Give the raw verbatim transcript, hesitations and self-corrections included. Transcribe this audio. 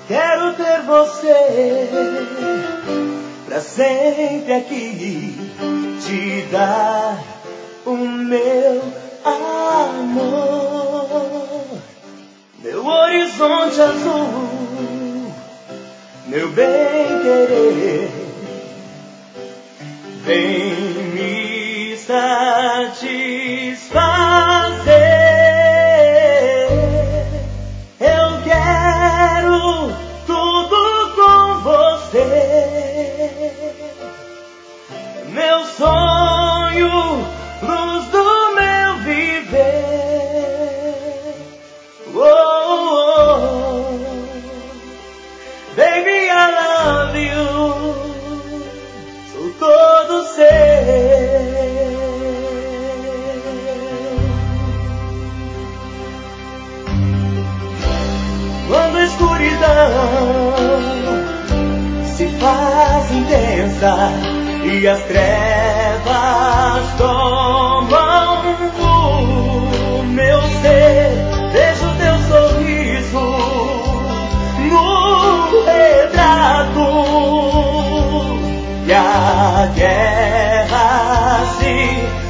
Quero ter você pra sempre aqui, te dar o meu amor, meu horizonte azul, meu bem-querer. Vem me satisfazer. Eu quero tudo com você, meu sonho, luz do meu viver. Oh, oh, oh. Baby, I love you, sou todo seu. Quando a escuridão se faz intensa e as trevas tomam o meu ser, vejo teu sorriso no retrato e a guerra se